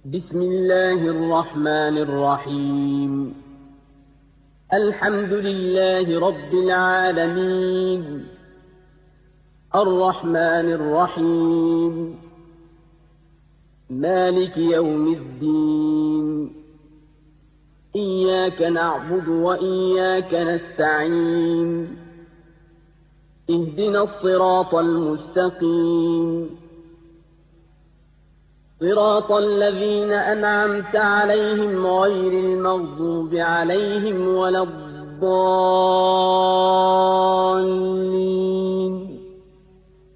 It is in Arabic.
بسم الله الرحمن الرحيم الحمد لله رب العالمين الرحمن الرحيم مالك يوم الدين إياك نعبد وإياك نستعين اهدنا الصراط المستقيم صراط الذين أنعمت عليهم غير المغضوب عليهم ولا الضالين